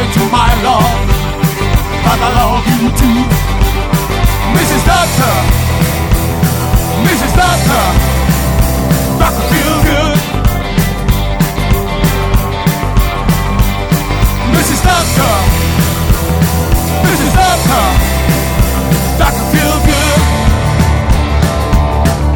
to my love, but I love you too. Mrs. Doctor, Mrs. Doctor, Doctor feel good. Mrs. Doctor, Mrs. Doctor.